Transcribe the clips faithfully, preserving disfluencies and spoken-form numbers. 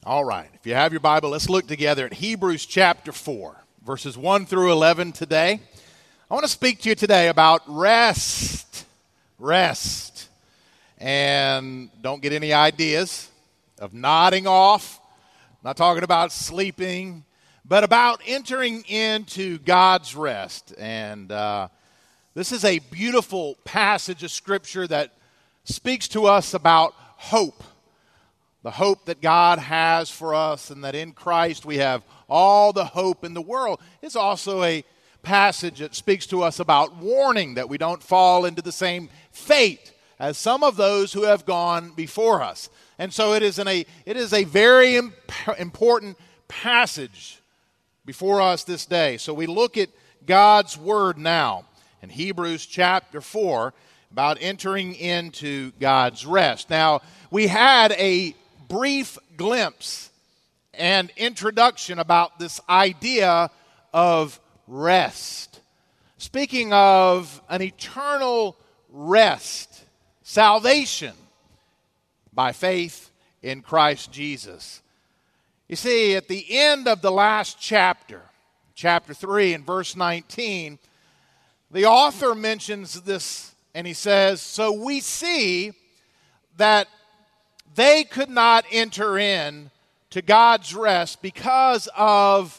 All right, if you have your Bible, let's look together at Hebrews chapter four, verses one through eleven today. I want to speak to you today about rest, rest. And don't get any ideas of nodding off. I'm not talking about sleeping, but about entering into God's rest. And uh, this is a beautiful passage of Scripture that speaks to us about hope. The hope that God has for us, and that in Christ we have all the hope in the world. It's also a passage that speaks to us about warning, that we don't fall into the same fate as some of those who have gone before us. And so it is, an, a, it is a very imp- important passage before us this day. So we look at God's Word now in Hebrews chapter four about entering into God's rest. Now, we had a brief glimpse and introduction about this idea of rest. Speaking of an eternal rest, salvation by faith in Christ Jesus. You see, at the end of the last chapter, chapter three and verse nineteen, the author mentions this and he says, "So we see that they could not enter in to God's rest because of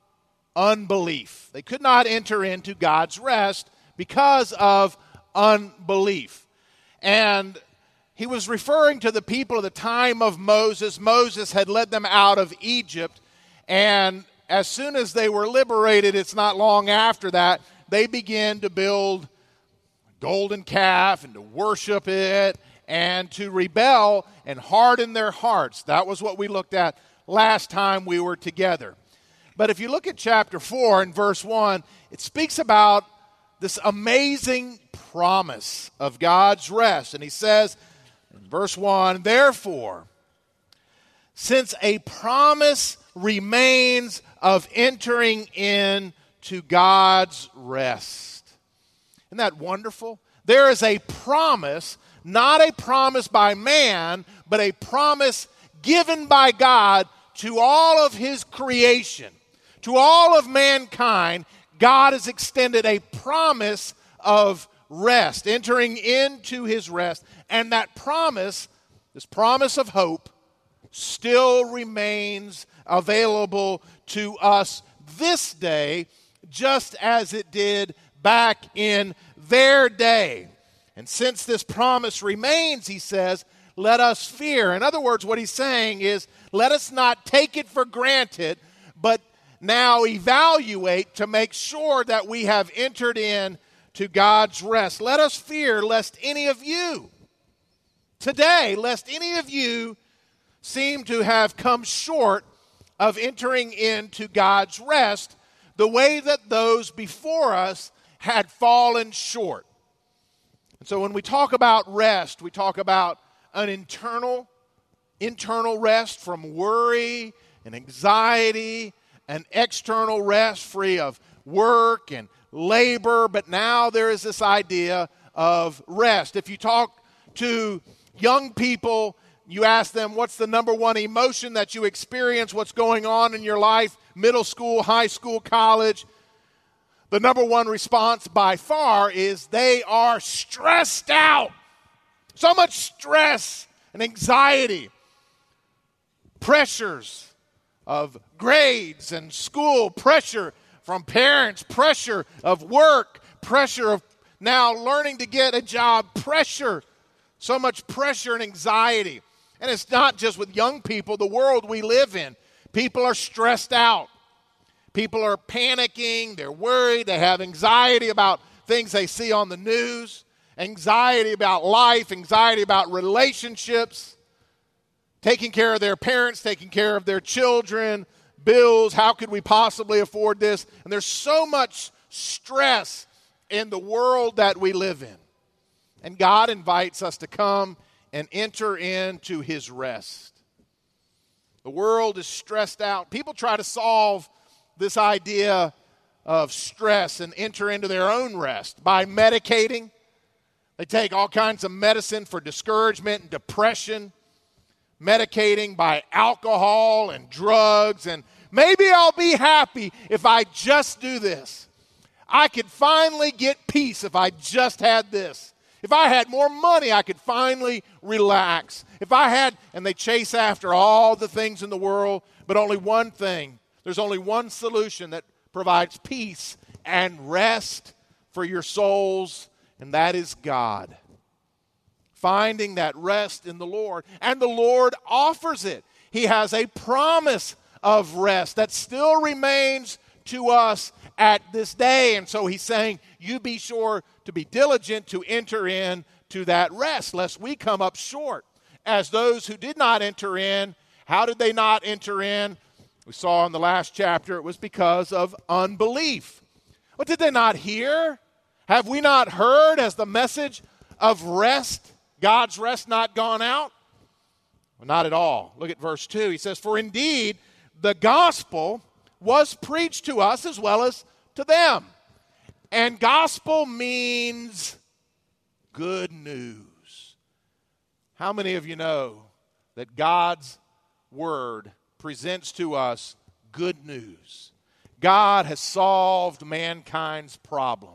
unbelief." They could not enter into God's rest because of unbelief. And he was referring to the people of the time of Moses. Moses had led them out of Egypt, and as soon as they were liberated, it's not long after that, they began to build a golden calf and to worship it, and to rebel and harden their hearts. That was what we looked at last time we were together. But if you look at chapter four and verse one, it speaks about this amazing promise of God's rest. And he says in verse one, "Therefore, since a promise remains of entering into God's rest." Isn't that wonderful? There is a promise, not a promise by man, but a promise given by God to all of his creation, to all of mankind. God has extended a promise of rest, entering into his rest. And that promise, this promise of hope, still remains available to us this day, just as it did back in their day. And since this promise remains, he says, let us fear. In other words, what he's saying is, let us not take it for granted, but now evaluate to make sure that we have entered in to God's rest. Let us fear lest any of you, today, lest any of you seem to have come short of entering into God's rest the way that those before us had fallen short. And so when we talk about rest, we talk about an internal, internal rest from worry and anxiety, an external rest free of work and labor, but now there is this idea of rest. If you talk to young people, you ask them, what's the number one emotion that you experience, what's going on in your life, middle school, high school, college, the number one response by far is they are stressed out. So much stress and anxiety, pressures of grades and school, pressure from parents, pressure of work, pressure of now learning to get a job, pressure, so much pressure and anxiety. And it's not just with young people, the world we live in. People are stressed out. People are panicking, they're worried, they have anxiety about things they see on the news, anxiety about life, anxiety about relationships, taking care of their parents, taking care of their children, bills, how could we possibly afford this? And there's so much stress in the world that we live in. And God invites us to come and enter into his rest. The world is stressed out. People try to solve this idea of stress and enter into their own rest by medicating. They take all kinds of medicine for discouragement and depression. medicating by alcohol and drugs, and maybe I'll be happy if I just do this. I could finally get peace if I just had this. If I had more money, I could finally relax. If I had, and they chase after all the things in the world, but only one thing. There's only one solution that provides peace and rest for your souls, and that is God. Finding that rest in the Lord, and the Lord offers it. He has a promise of rest that still remains to us at this day. And so he's saying, you be sure to be diligent to enter in to that rest, lest we come up short. As those who did not enter in, how did they not enter in? We saw in the last chapter it was because of unbelief. What did they not hear? Have we not heard as the message of rest, God's rest, not gone out? Well, not at all. Look at verse two. He says, for indeed the gospel was preached to us as well as to them. And gospel means good news. How many of you know that God's word presents to us good news? God has solved mankind's problem.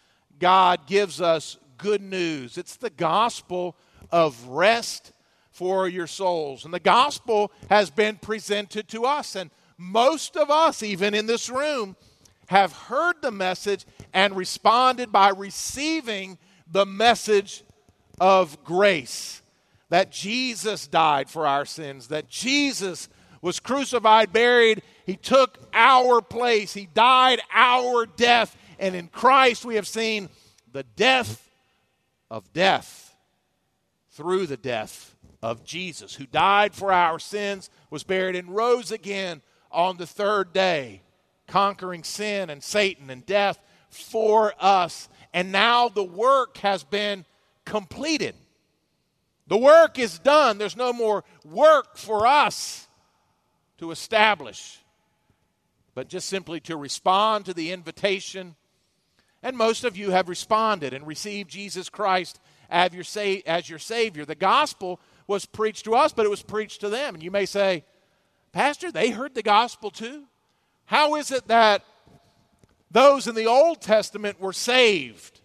God gives us good news. It's the gospel of rest for your souls. And the gospel has been presented to us. And most of us, even in this room, have heard the message and responded by receiving the message of grace. That Jesus died for our sins, that Jesus was crucified, buried. He took our place. He died our death. And in Christ we have seen the death of death through the death of Jesus, who died for our sins, was buried, and rose again on the third day, conquering sin and Satan and death for us. And now the work has been completed. The work is done. There's no more work for us to establish, but just simply to respond to the invitation. And most of you have responded and received Jesus Christ as your, sa- as your Savior. The gospel was preached to us, but it was preached to them. And you may say, Pastor, they heard the gospel too? How is it that those in the Old Testament were saved?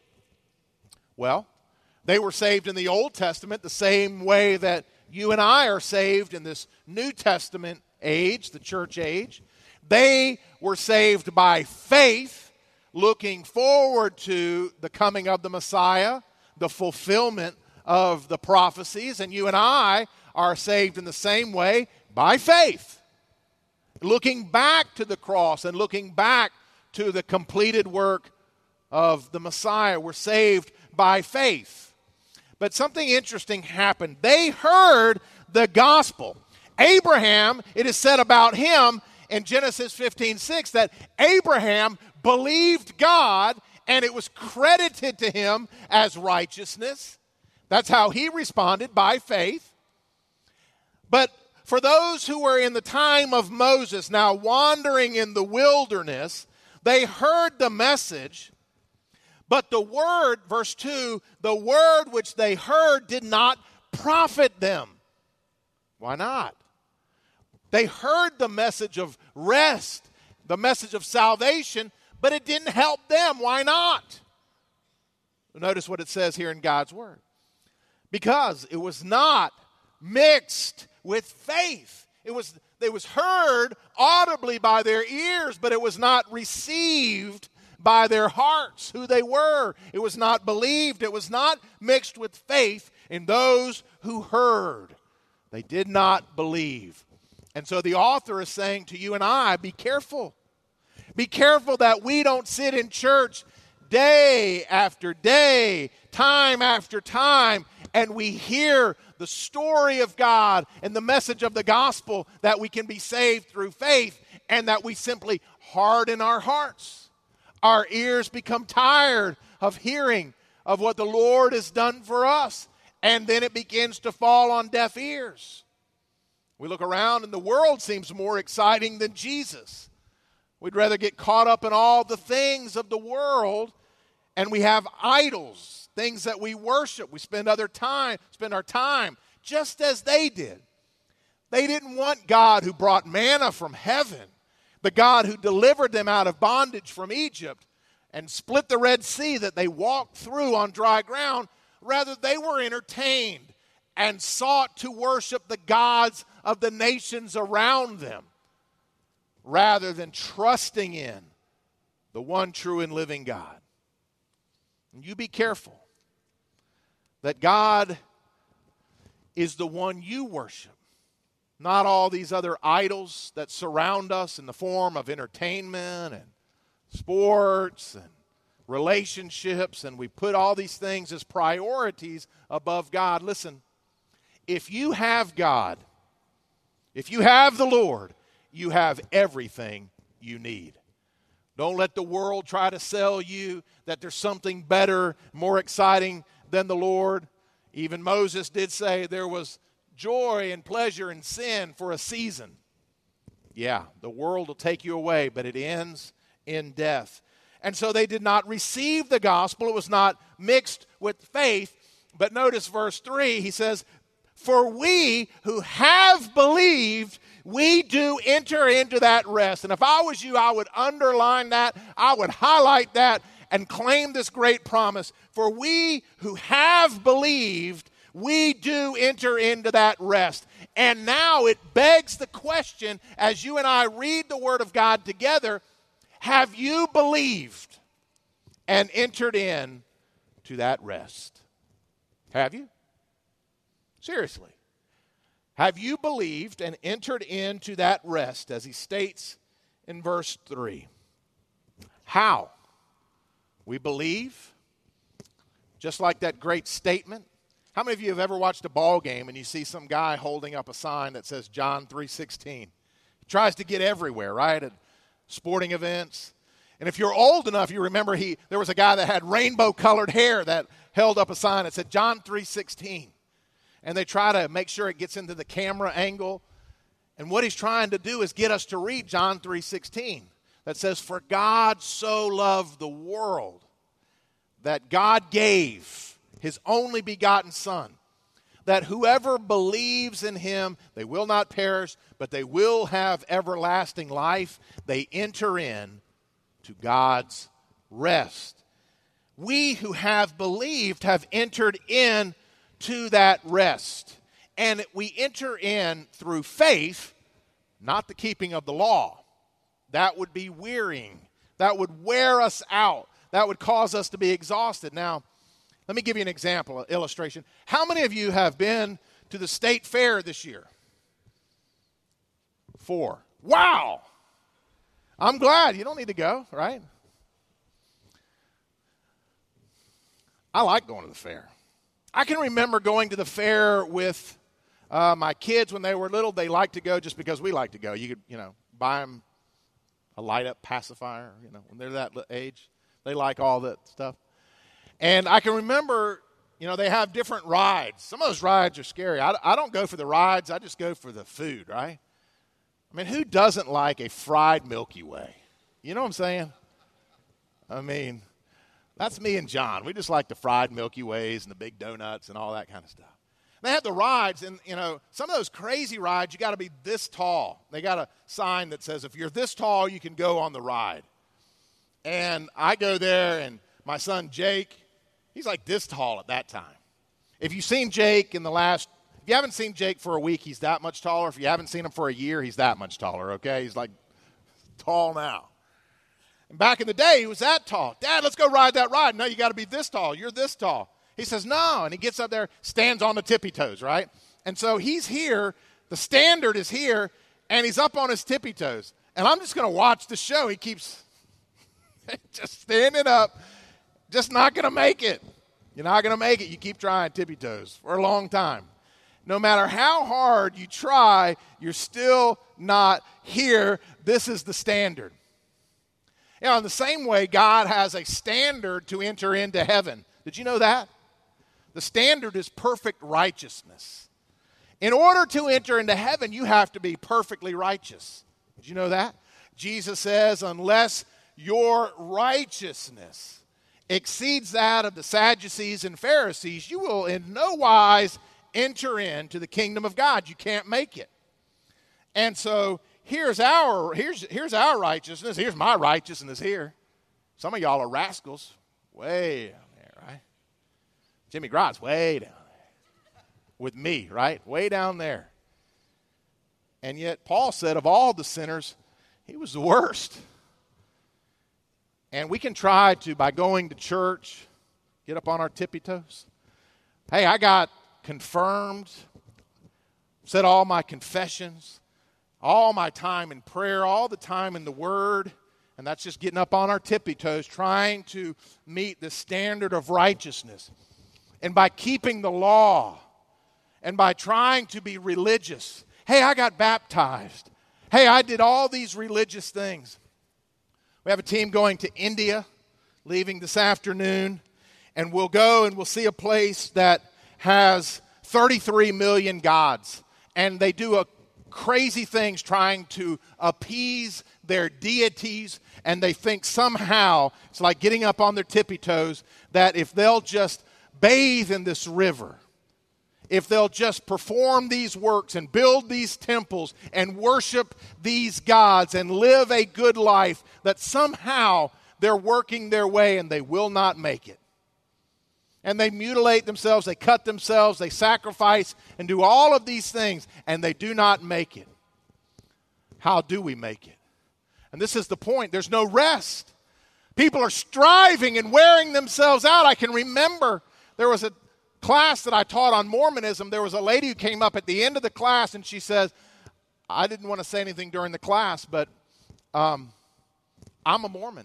Well, they were saved in the Old Testament the same way that you and I are saved in this New Testament age, the church age. They were saved by faith, looking forward to the coming of the Messiah, the fulfillment of the prophecies. And you and I are saved in the same way by faith, looking back to the cross and looking back to the completed work of the Messiah. We're saved by faith. But something interesting happened. They heard the gospel. Abraham, it is said about him in Genesis fifteen six that Abraham believed God and it was credited to him as righteousness. That's how he responded, by faith. But for those who were in the time of Moses, now wandering in the wilderness, they heard the message, but the word, verse two, the word which they heard did not profit them. Why not? They heard the message of rest, the message of salvation, but it didn't help them. Why not? Notice what it says here in God's word. Because it was not mixed with faith. It was, it was heard audibly by their ears, but it was not received by their hearts, who they were. It was not believed. It was not mixed with faith in those who heard. They did not believe. And so the author is saying to you and I, be careful. Be careful that we don't sit in church day after day, time after time, and we hear the story of God and the message of the gospel that we can be saved through faith, and that we simply harden our hearts. Our ears become tired of hearing of what the Lord has done for us, and then it begins to fall on deaf ears. We look around and the world seems more exciting than Jesus. We'd rather get caught up in all the things of the world, and we have idols, things that we worship. We spend other time, spend our time just as they did. They didn't want God who brought manna from heaven, the God who delivered them out of bondage from Egypt and split the Red Sea that they walked through on dry ground. Rather, they were entertained and sought to worship the gods of the nations around them, rather than trusting in the one true and living God. And you be careful that God is the one you worship, not all these other idols that surround us in the form of entertainment and sports and relationships, and we put all these things as priorities above God. Listen, if you have God, if you have the Lord, you have everything you need. Don't let the world try to sell you that there's something better, more exciting than the Lord. Even Moses did say there was joy and pleasure in sin for a season. Yeah, the world will take you away, but it ends in death. And so they did not receive the gospel. It was not mixed with faith. But notice verse three, he says, "For we who have believed, we do enter into that rest." And if I was you, I would underline that. I would highlight that and claim this great promise. For we who have believed, we do enter into that rest. And now it begs the question, as you and I read the Word of God together, have you believed and entered in to that rest? Have you? Seriously. Have you believed and entered into that rest, as he states in verse three? How? We believe, just like that great statement. How many of you have ever watched a ball game and you see some guy holding up a sign that says John three sixteen? He tries to get everywhere, right, at sporting events. And if you're old enough, you remember he there was a guy that had rainbow-colored hair that held up a sign that said John three sixteen. And they try to make sure it gets into the camera angle. And what he's trying to do is get us to read John three sixteen. That says, "For God so loved the world that God gave his only begotten Son, that whoever believes in him, they will not perish, but they will have everlasting life." They enter in to God's rest. We who have believed have entered in to that rest. And we enter in through faith, not the keeping of the law. That would be wearying. That would wear us out. That would cause us to be exhausted. Now, let me give you an example, an illustration. How many of you have been to the state fair this year? Four. Wow! I'm glad. You don't need to go, right? I like going to the fair. I can remember going to the fair with uh, my kids when they were little. They liked to go just because we like to go. You could, you know, buy them a light-up pacifier, you know, when they're that age. They like all that stuff. And I can remember, you know, they have different rides. Some of those rides are scary. I, I don't go for the rides. I just go for the food, right? I mean, who doesn't like a fried Milky Way? You know what I'm saying? I mean, that's me and John. We just like the fried Milky Ways and the big donuts and all that kind of stuff. They have the rides, and, you know, some of those crazy rides, you got to be this tall. They got a sign that says, if you're this tall, you can go on the ride. And I go there, and my son Jake, he's like this tall at that time. If you've seen Jake in the last, if you haven't seen Jake for a week, he's that much taller. If you haven't seen him for a year, he's that much taller, okay? He's like tall now. And back in the day, he was that tall. Dad, let's go ride that ride. No, you got to be this tall. You're this tall. He says, no. And he gets up there, stands on the tippy toes, right? And so he's here. The standard is here, and he's up on his tippy toes. And I'm just going to watch the show. He keeps just standing up, just not going to make it. You're not going to make it. You keep trying tippy toes for a long time. No matter how hard you try, you're still not here. This is the standard. You know, in the same way, God has a standard to enter into heaven. Did you know that? The standard is perfect righteousness. In order to enter into heaven, you have to be perfectly righteous. Did you know that? Jesus says, unless your righteousness exceeds that of the Sadducees and Pharisees, you will in no wise enter into the kingdom of God. You can't make it. And so here's our here's here's our righteousness. Here's my righteousness here. Some of y'all are rascals. Way down there, right? Jimmy Grott's way down there. With me, right? Way down there. And yet Paul said of all the sinners, he was the worst. And we can try to, by going to church, get up on our tippy toes. Hey, I got confirmed, said all my confessions, all my time in prayer, all the time in the Word, and that's just getting up on our tippy toes, trying to meet the standard of righteousness. And by keeping the law, and by trying to be religious, hey, I got baptized. Hey, I did all these religious things. We have a team going to India, leaving this afternoon, and we'll go and we'll see a place that has thirty-three million gods. And they do a crazy things trying to appease their deities, and they think somehow, it's like getting up on their tippy toes, that if they'll just bathe in this river, if they'll just perform these works and build these temples and worship these gods and live a good life, that somehow they're working their way and they will not make it. And they mutilate themselves, they cut themselves, they sacrifice and do all of these things, and they do not make it. How do we make it? And this is the point. There's no rest. People are striving and wearing themselves out. I can remember there was a class that I taught on Mormonism. There was a lady who came up at the end of the class, and she says, I didn't want to say anything during the class, but um, I'm a Mormon.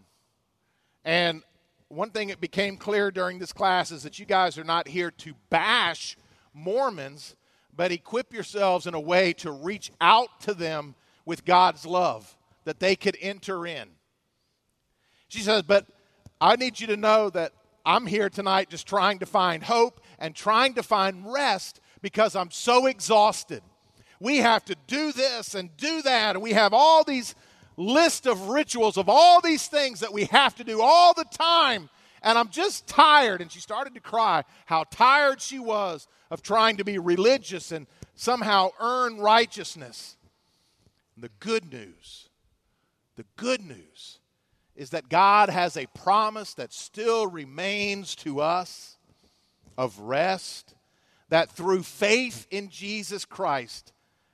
And one thing that became clear during this class is that you guys are not here to bash Mormons, but equip yourselves in a way to reach out to them with God's love, that they could enter in. She says, but I need you to know that I'm here tonight just trying to find hope and trying to find rest because I'm so exhausted. We have to do this and do that, and we have all these list of rituals of all these things that we have to do all the time, and I'm just tired. And she started to cry how tired she was of trying to be religious and somehow earn righteousness. And the good news, the good news is that God has a promise that still remains to us of rest, that through faith in Jesus Christ,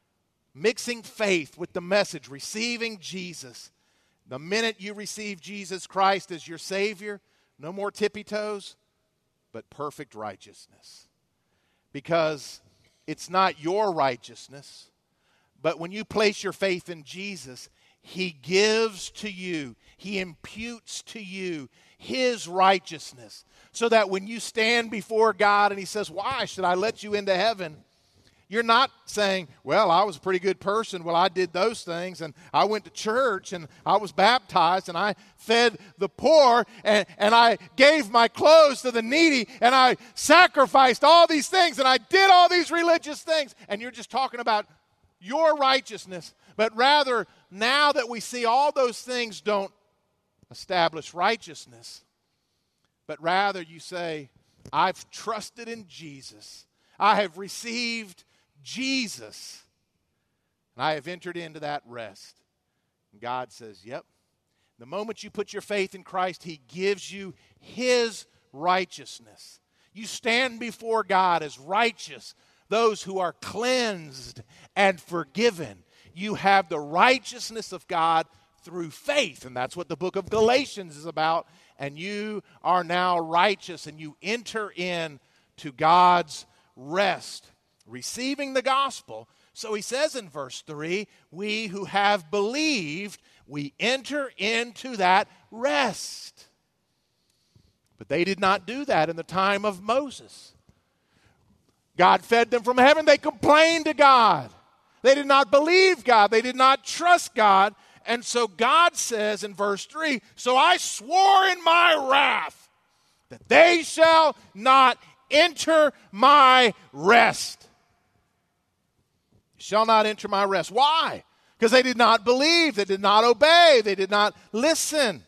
mixing faith with the message, receiving Jesus, the minute you receive Jesus Christ as your Savior, no more tippy toes, but perfect righteousness. Because it's not your righteousness, but when you place your faith in Jesus, He gives to you, He imputes to you His righteousness, so that when you stand before God and He says, why should I let you into heaven? You're not saying, well, I was a pretty good person. Well, I did those things, and I went to church, and I was baptized, and I fed the poor, and, and I gave my clothes to the needy, and I sacrificed all these things, and I did all these religious things. And you're just talking about your righteousness. But rather, now that we see all those things don't establish righteousness, but rather you say, I've trusted in Jesus. I have received Jesus, and I have entered into that rest. And God says, yep. The moment you put your faith in Christ, He gives you His righteousness. You stand before God as righteous, those who are cleansed and forgiven. You have the righteousness of God through faith, and that's what the book of Galatians is about. And you are now righteous, and you enter in to God's rest, receiving the gospel. So he says in verse three, we who have believed, we enter into that rest. But they did not do that in the time of Moses. God fed them from heaven. They complained to God. They did not believe God. They did not trust God. And so God says in verse three, so I swore in my wrath that they shall not enter my rest. Shall not enter my rest. Why? Because they did not believe. They did not obey. They did not listen.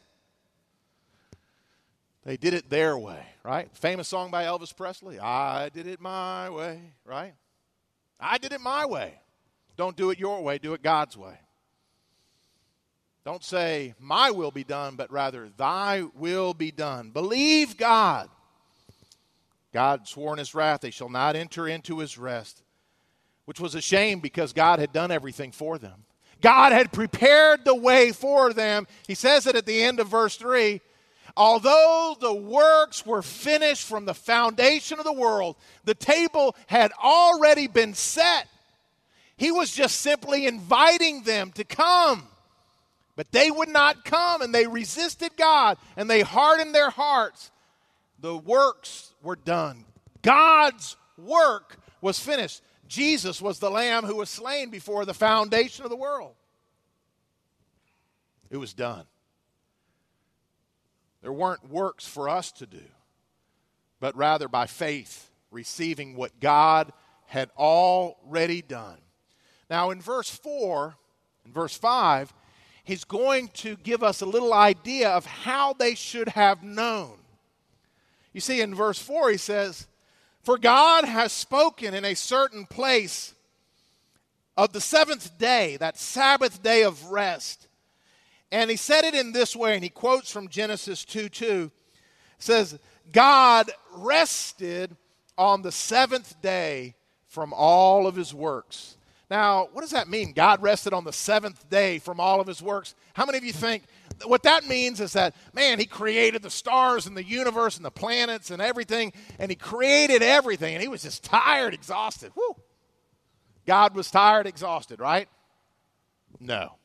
They did it their way, right? Famous song by Elvis Presley. I did it my way, right? I did it my way. Don't do it your way, do it God's way. Don't say, my will be done, but rather, thy will be done. Believe God. God swore in his wrath, they shall not enter into his rest, which was a shame because God had done everything for them. God had prepared the way for them. He says it at the end of verse three. Although the works were finished from the foundation of the world, the table had already been set. He was just simply inviting them to come. But they would not come, and they resisted God, and they hardened their hearts. The works were done. God's work was finished. Jesus was the Lamb who was slain before the foundation of the world. It was done. There weren't works for us to do, but rather by faith, receiving what God had already done. Now in verse four, in verse five, he's going to give us a little idea of how they should have known. You see, in verse four he says, for God has spoken in a certain place of the seventh day, that Sabbath day of rest. And he said it in this way, and he quotes from Genesis two two. It says, God rested on the seventh day from all of his works. Now, what does that mean? God rested on the seventh day from all of his works. How many of you think what that means is that, man, he created the stars and the universe and the planets and everything, and he created everything, and he was just tired, exhausted. Whew. God was tired, exhausted, right? No.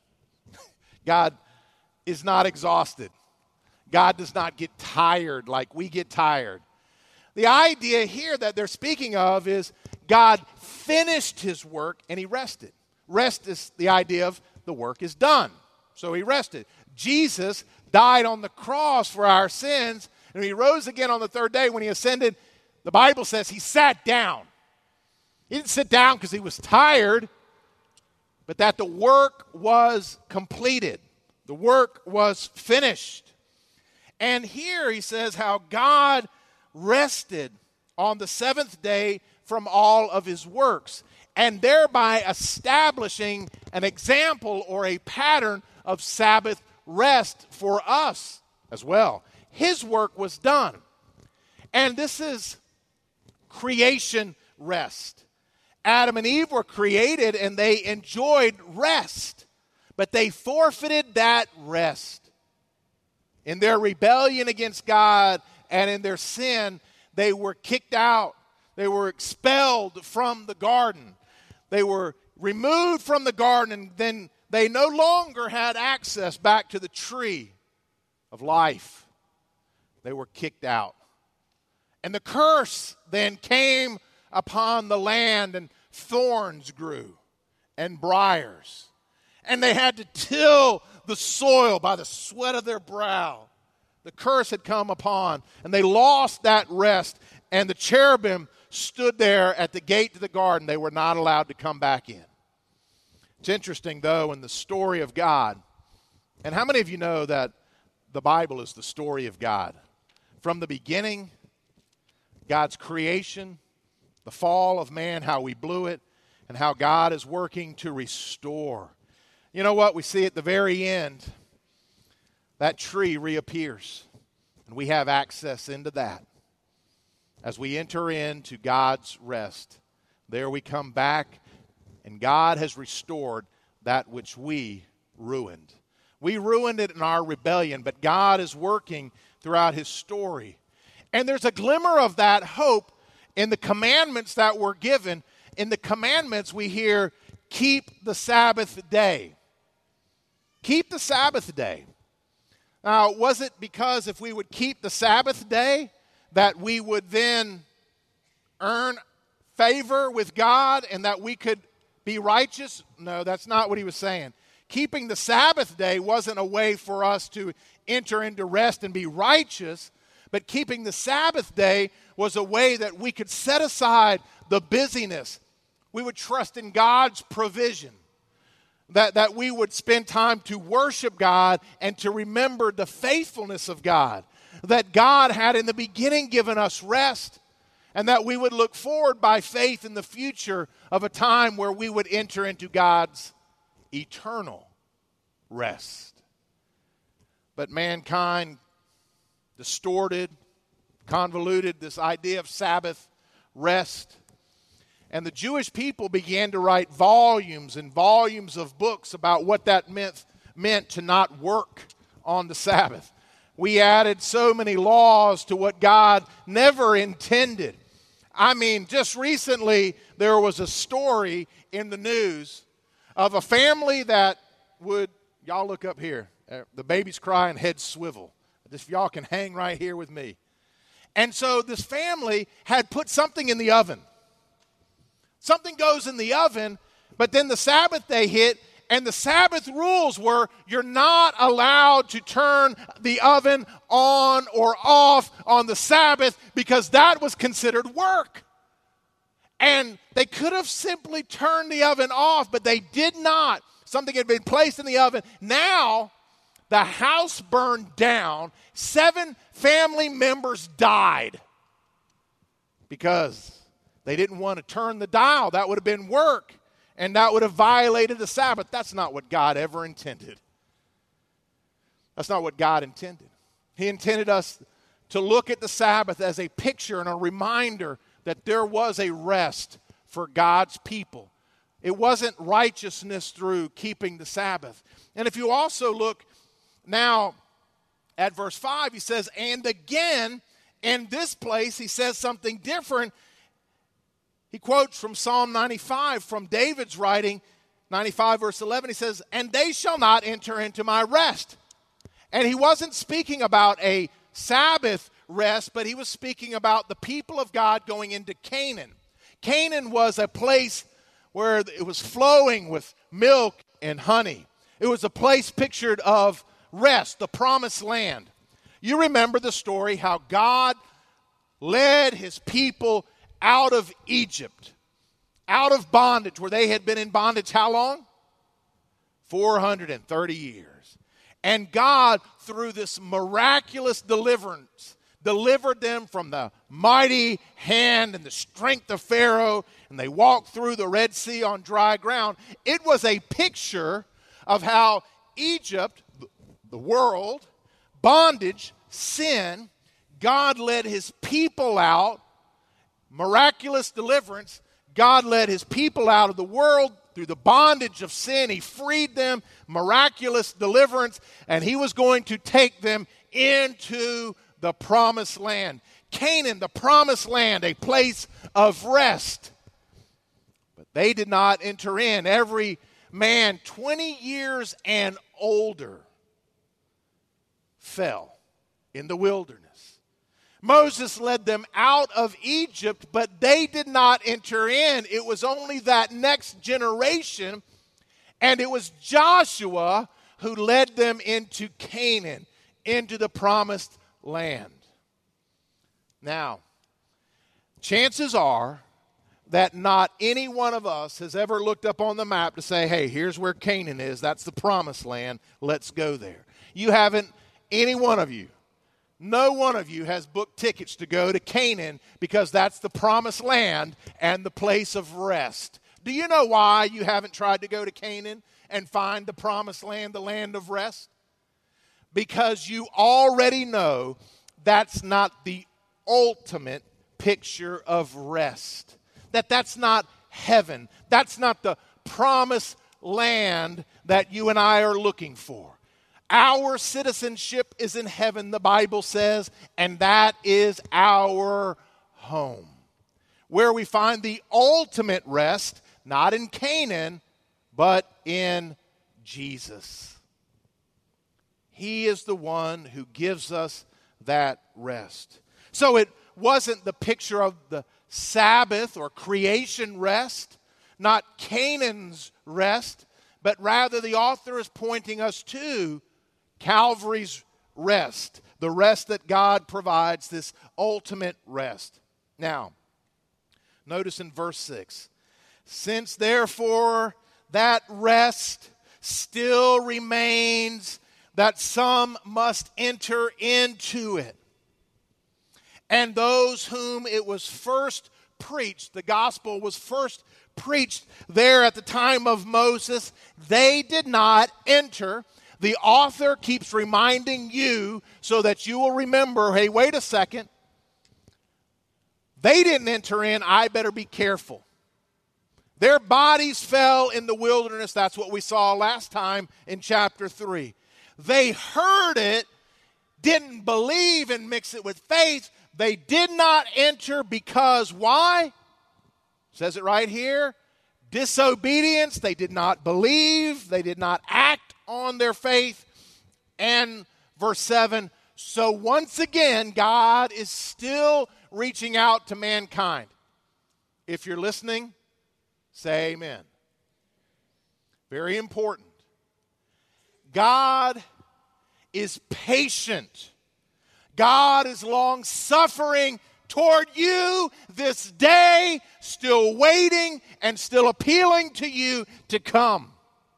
God is not exhausted. God does not get tired like we get tired. The idea here that they're speaking of is God finished his work and he rested. Rest is the idea of the work is done. So he rested. Jesus died on the cross for our sins, and he rose again on the third day. When he ascended, the Bible says he sat down. He didn't sit down because he was tired, but that the work was completed. The work was finished. And here he says how God rested on the seventh day from all of his works, and thereby establishing an example or a pattern of Sabbath rest for us as well. His work was done. And this is creation rest. Adam and Eve were created and they enjoyed rest, but they forfeited that rest. In their rebellion against God and in their sin, they were kicked out. They were expelled from the garden. They were removed from the garden, and then they no longer had access back to the tree of life. They were kicked out. And the curse then came upon the land, and thorns grew and briars. And they had to till the soil by the sweat of their brow. The curse had come upon, and they lost that rest. And the cherubim stood there at the gate to the garden. They were not allowed to come back in. It's interesting, though, in the story of God. And how many of you know that the Bible is the story of God? From the beginning, God's creation, the fall of man, how we blew it, and how God is working to restore. You know what? We see at the very end, that tree reappears, and we have access into that. As we enter into God's rest, there we come back, and God has restored that which we ruined. We ruined it in our rebellion, but God is working throughout his story. And there's a glimmer of that hope in the commandments that were given. In the commandments we hear, keep the Sabbath day. Keep the Sabbath day. Now, was it because if we would keep the Sabbath day that we would then earn favor with God and that we could be righteous? No, that's not what he was saying. Keeping the Sabbath day wasn't a way for us to enter into rest and be righteous, but keeping the Sabbath day was a way that we could set aside the busyness. We would trust in God's provision. That, that we would spend time to worship God and to remember the faithfulness of God. That God had in the beginning given us rest. and that we would look forward by faith in the future of a time where we would enter into God's eternal rest. But mankind distorted, convoluted this idea of Sabbath rest. And the Jewish people began to write volumes and volumes of books about what that meant, meant to not work on the Sabbath. We added so many laws to what God never intended. I mean, just recently there was a story in the news of a family that would, y'all look up here, the baby's crying, head swivel. If y'all can hang right here with me. And so this family had put something in the oven. Something goes in the oven, but then the Sabbath day hit, and the Sabbath rules were you're not allowed to turn the oven on or off on the Sabbath because that was considered work. And they could have simply turned the oven off, but they did not. Something had been placed in the oven. Now, the house burned down. Seven family members died because they didn't want to turn the dial. That would have been work, and that would have violated the Sabbath. That's not what God ever intended. That's not what God intended. He intended us to look at the Sabbath as a picture and a reminder that there was a rest for God's people. It wasn't righteousness through keeping the Sabbath. And if you also look now at verse five, he says, and again, in this place, he says something different. He quotes from Psalm ninety-five, from David's writing, ninety-five verse eleven. He says, and they shall not enter into my rest. And he wasn't speaking about a Sabbath rest, but he was speaking about the people of God going into Canaan. Canaan was a place where it was flowing with milk and honey. It was a place pictured of rest, the promised land. You remember the story how God led his people out of Egypt, out of bondage, where they had been in bondage how long? four hundred thirty years. And God, through this miraculous deliverance, delivered them from the mighty hand and the strength of Pharaoh, and they walked through the Red Sea on dry ground. It was a picture of how Egypt, the world, bondage, sin, God led his people out, miraculous deliverance. God led his people out of the world through the bondage of sin. He freed them, miraculous deliverance, and he was going to take them into the promised land. Canaan, the promised land, a place of rest. But they did not enter in. Every man twenty years and older fell in the wilderness. Moses led them out of Egypt, but they did not enter in. It was only that next generation, and it was Joshua who led them into Canaan, into the promised land. Now, chances are that not any one of us has ever looked up on the map to say, hey, here's where Canaan is. That's the promised land. Let's go there. You haven't, any one of you, no one of you has booked tickets to go to Canaan because that's the promised land and the place of rest. Do you know why you haven't tried to go to Canaan and find the promised land, the land of rest? Because you already know that's not the ultimate picture of rest. That that's not heaven. That's not the promised land that you and I are looking for. Our citizenship is in heaven, the Bible says, and that is our home, where we find the ultimate rest, not in Canaan, but in Jesus. He is the one who gives us that rest. So it wasn't the picture of the Sabbath or creation rest, not Canaan's rest, but rather the author is pointing us to Calvary's rest, the rest that God provides, this ultimate rest. Now, notice in verse six, since therefore that rest still remains, that some must enter into it. And those whom it was first preached, the gospel was first preached there at the time of Moses, they did not enter. The author keeps reminding you so that you will remember, hey, wait a second. They didn't enter in, I better be careful. Their bodies fell in the wilderness. That's what we saw last time in chapter three. They heard it, didn't believe and mix it with faith. They did not enter because why? It says it right here. Disobedience. They did not believe. They did not act on their faith. And verse seven, so once again, God is still reaching out to mankind. If you're listening, say amen. Very important. God is patient. God is long-suffering toward you this day, still waiting and still appealing to you to come.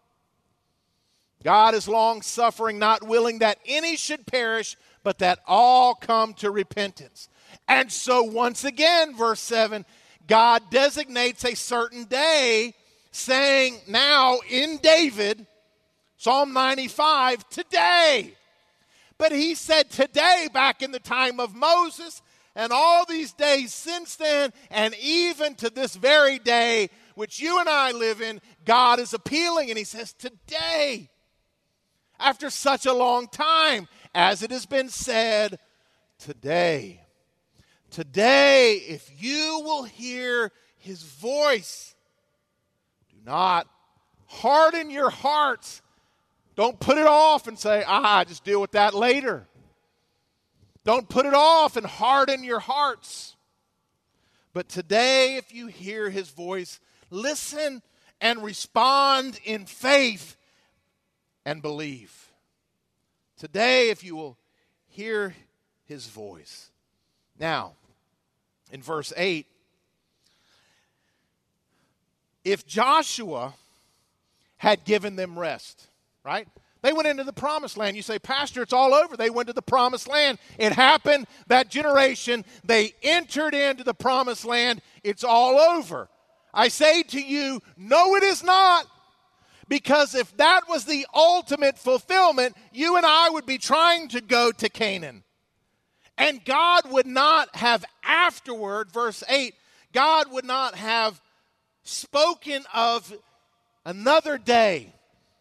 God is long-suffering, not willing that any should perish, but that all come to repentance. And so once again, verse seven, God designates a certain day, saying now in David, Psalm ninety-five, today. But he said today back in the time of Moses, and all these days since then, and even to this very day, which you and I live in, God is appealing, and he says today, after such a long time, as it has been said, today. Today, if you will hear his voice, do not harden your hearts. Don't put it off and say, ah, just deal with that later. Don't put it off and harden your hearts. But today, if you hear his voice, listen and respond in faith and believe. Today, if you will hear his voice. Now, in verse eight, if Joshua had given them rest, right? They went into the promised land. You say, Pastor, it's all over. They went to the promised land. It happened that generation. They entered into the promised land. It's all over. I say to you, no, it is not. Because if that was the ultimate fulfillment, you and I would be trying to go to Canaan. And God would not have afterward, verse eight, God would not have spoken of another day.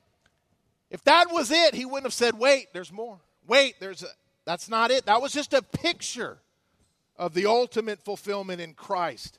If that was it, he wouldn't have said, wait, there's more. Wait, there's a, that's not it. That was just a picture of the ultimate fulfillment in Christ.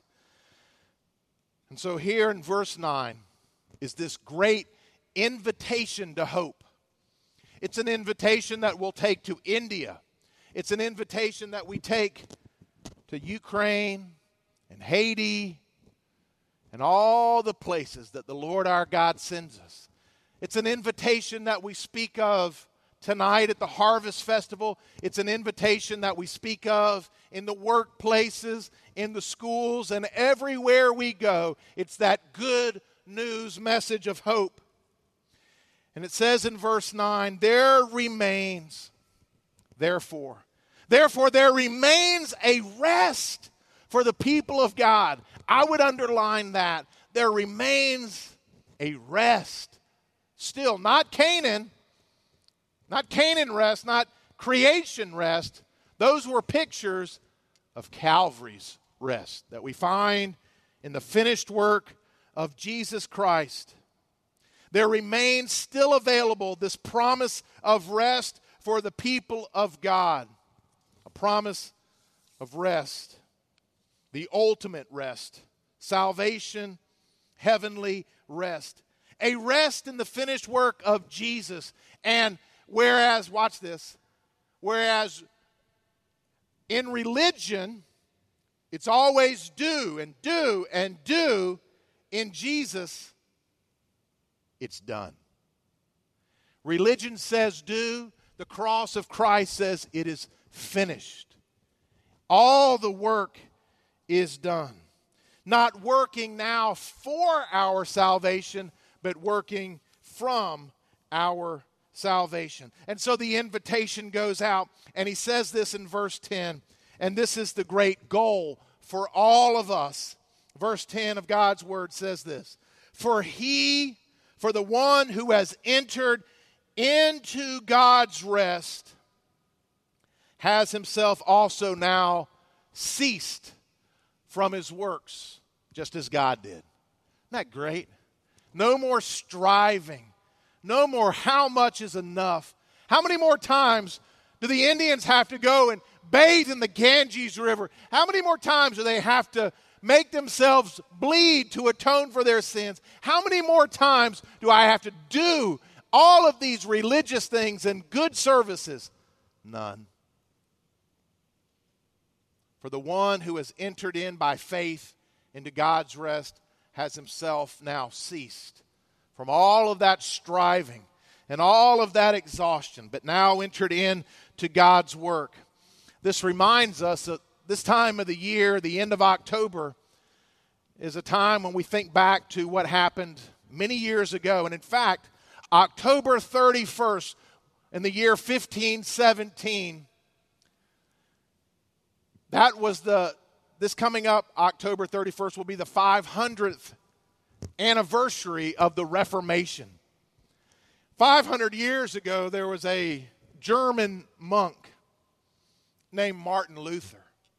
And so here in verse nine is this great invitation to hope. It's an invitation that we'll take to India. It's an invitation that we take to Ukraine and Haiti and all the places that the Lord our God sends us. It's an invitation that we speak of tonight at the Harvest Festival. It's an invitation that we speak of in the workplaces, in the schools, and everywhere we go. It's that good news message of hope. And it says in verse nine, there remains, therefore, therefore there remains a rest for the people of God. I would underline that. There remains a rest. Still, not Canaan, not Canaan rest, not creation rest. Those were pictures of Calvary's rest that we find in the finished work of Jesus Christ. There remains still available this promise of rest for the people of God. A promise of rest. The ultimate rest. Salvation, heavenly rest. A rest in the finished work of Jesus. And whereas, watch this, whereas in religion, it's always do and do and do, in Jesus, it's done. Religion says do, the cross of Christ says it is finished. All the work is done. Not working now for our salvation, but working from our salvation. And so the invitation goes out, and he says this in verse ten, And this is the great goal for all of us. Verse ten of God's word says this: For he, for the one who has entered into God's rest, has himself also now ceased from his works, just as God did. Isn't that great? No more striving. No more how much is enough. How many more times do the Indians have to go and bathe in the Ganges River? How many more times do they have to make themselves bleed to atone for their sins? How many more times do I have to do all of these religious things and good services? None. For the one who has entered in by faith into God's rest has himself now ceased from all of that striving and all of that exhaustion, but now entered in to God's work. This reminds us that this time of the year, the end of October, is a time when we think back to what happened many years ago. And in fact, October thirty-first in the year fifteen seventeen, that was the, this coming up October thirty-first will be the five hundredth anniversary of the Reformation. five hundred years ago, there was a German monk named Martin Luther.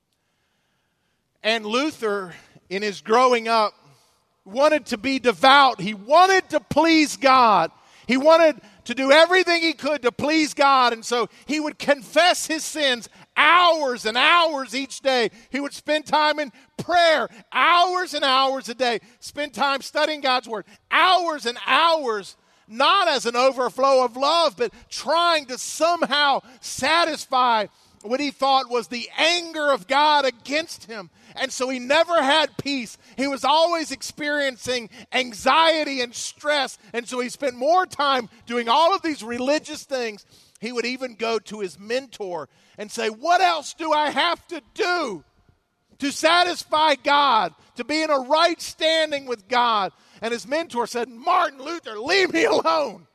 And Luther, in his growing up, wanted to be devout. He wanted to please God. He wanted to do everything he could to please God. And so he would confess his sins hours and hours each day. He would spend time in prayer, hours and hours a day. Spend time studying God's word, hours and hours, not as an overflow of love, but trying to somehow satisfy what he thought was the anger of God against him. And so he never had peace. He was always experiencing anxiety and stress. And so he spent more time doing all of these religious things. He would even go to his mentor and say, what else do I have to do to satisfy God, to be in a right standing with God? And his mentor said, Martin Luther, leave me alone.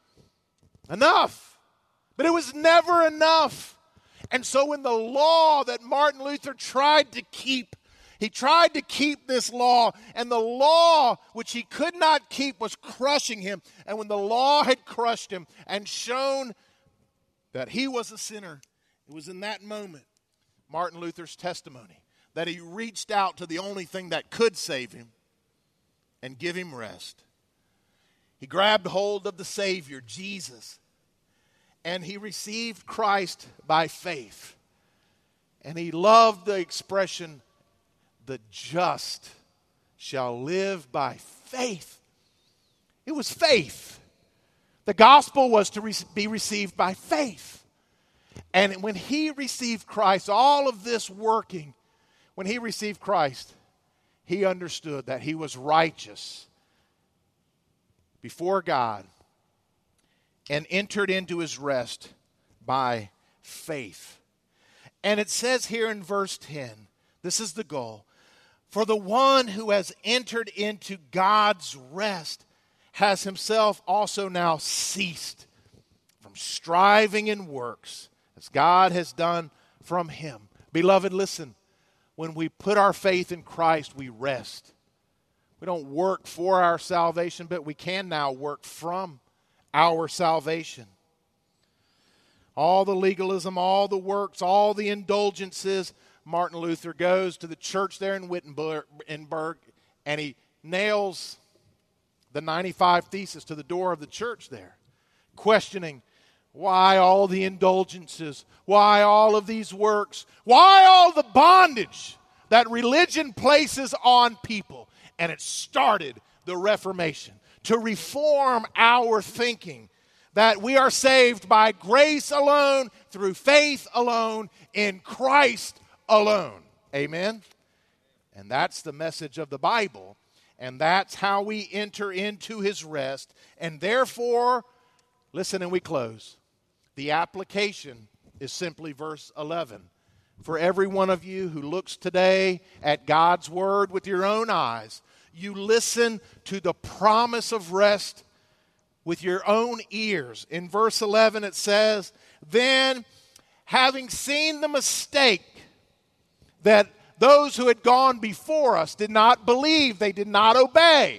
Enough. But it was never enough. And so when the law that Martin Luther tried to keep, he tried to keep this law, and the law which he could not keep was crushing him. And when the law had crushed him and shown that he was a sinner, it was in that moment, Martin Luther's testimony, that he reached out to the only thing that could save him and give him rest. He grabbed hold of the Savior, Jesus, and he received Christ by faith. And he loved the expression, the just shall live by faith. It was faith. The gospel was to re- be received by faith. And when he received Christ, all of this working, when he received Christ, he understood that he was righteous before God and entered into his rest by faith. And it says here in verse ten, this is the goal. For the one who has entered into God's rest has himself also now ceased from striving in works, as God has done from him. Beloved, listen, when we put our faith in Christ, we rest. We don't work for our salvation, but we can now work from our salvation. All the legalism, all the works, all the indulgences. Martin Luther goes to the church there in Wittenberg, and he nails the ninety-five Theses to the door of the church there, questioning why all the indulgences, why all of these works, why all the bondage that religion places on people. And it started the Reformation to reform our thinking that we are saved by grace alone, through faith alone, in Christ alone. Amen? And that's the message of the Bible. And that's how we enter into his rest. And therefore, listen and we close. The application is simply verse eleven. For every one of you who looks today at God's word with your own eyes, you listen to the promise of rest with your own ears. In verse eleven it says, then having seen the mistake that those who had gone before us did not believe, they did not obey.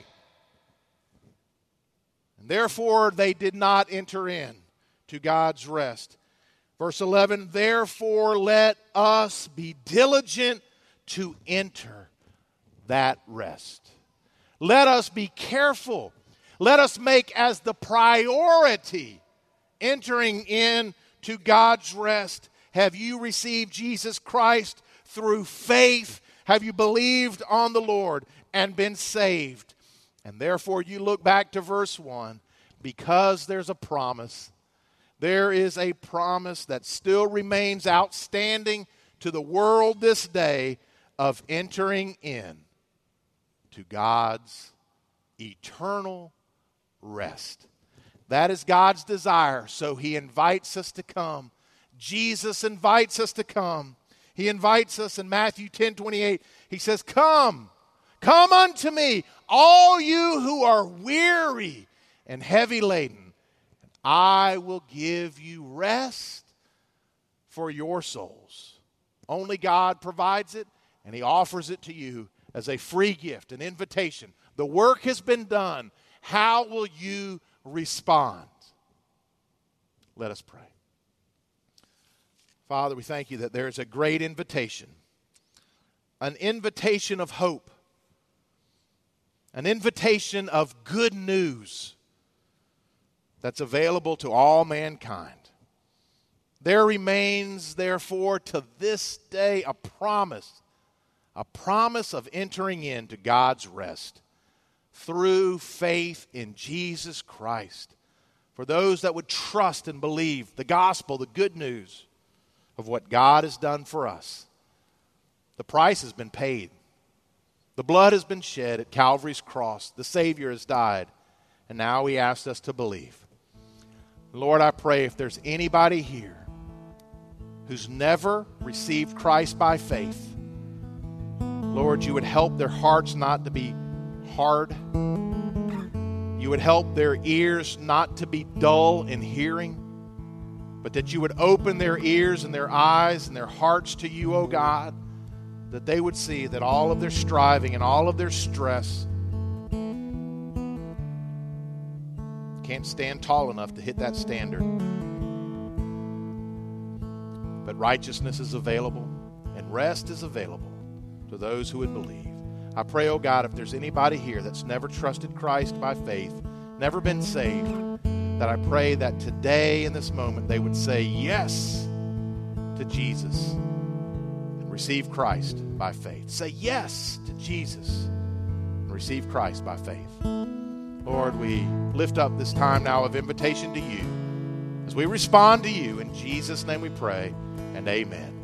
And therefore, they did not enter in to God's rest. Verse eleven, therefore let us be diligent to enter that rest. Let us be careful. Let us make as the priority entering in to God's rest. Have you received Jesus Christ through faith? Have you believed on the Lord and been saved? And therefore you look back to verse one, because there's a promise. There is a promise that still remains outstanding to the world this day of entering in to God's eternal rest. That is God's desire, so He invites us to come. Jesus invites us to come. He invites us in Matthew ten twenty-eight. He says, come, come unto me, all you who are weary and heavy laden. I will give you rest for your souls. Only God provides it, and He offers it to you as a free gift, an invitation. The work has been done. How will you respond? Let us pray. Father, we thank you that there is a great invitation, an invitation of hope, an invitation of good news that's available to all mankind. There remains, therefore, to this day a promise, a promise of entering into God's rest through faith in Jesus Christ. For those that would trust and believe the gospel, the good news of what God has done for us. The price has been paid. The blood has been shed at Calvary's cross. The Savior has died. And now He asks us to believe. Lord, I pray if there's anybody here who's never received Christ by faith, Lord, you would help their hearts not to be hard. You would help their ears not to be dull in hearing, but that you would open their ears and their eyes and their hearts to you, O God, that they would see that all of their striving and all of their stress can't stand tall enough to hit that standard. But righteousness is available and rest is available to those who would believe. I pray, oh God, if there's anybody here that's never trusted Christ by faith, never been saved, that I pray that today in this moment they would say yes to Jesus and receive Christ by faith. Say yes to Jesus and receive Christ by faith. Lord, we lift up this time now of invitation to you as we respond to you. In Jesus' name we pray, and amen.